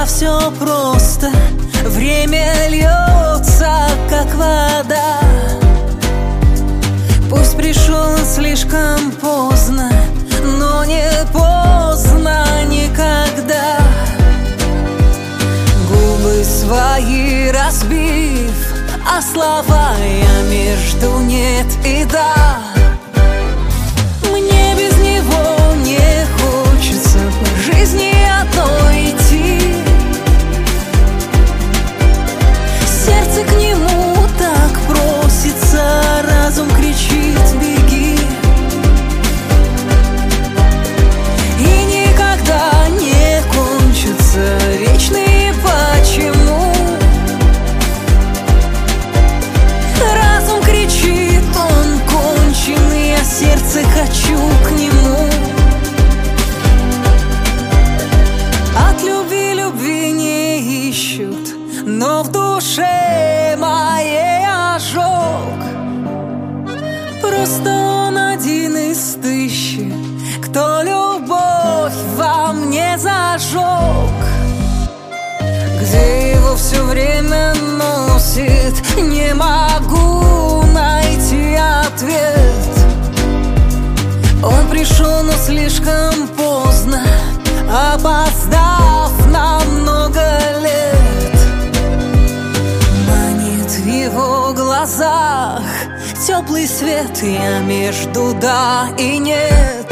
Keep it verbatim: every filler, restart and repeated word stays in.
всегда все просто. Время льется, как вода. Пусть пришел он слишком поздно, но не поздно никогда. Губы свои разбив, а слова я между нет и да. Мне без него не хочется по жизни одной идти. Сердце к нему так просится, разум кричит: беги. И никогда не кончатся вечные почему. Разум кричит, он конченый, а сердце хочу к нему. От любви любви не ищут, но в душе моей ожог. Просто он один из тысячи, кто любовь во мне зажег. Где его все время носит, не могу найти ответ. Он пришел, но слишком поздно, опоздав на много лет. Манит в его глазах теплый свет, я между да и нет.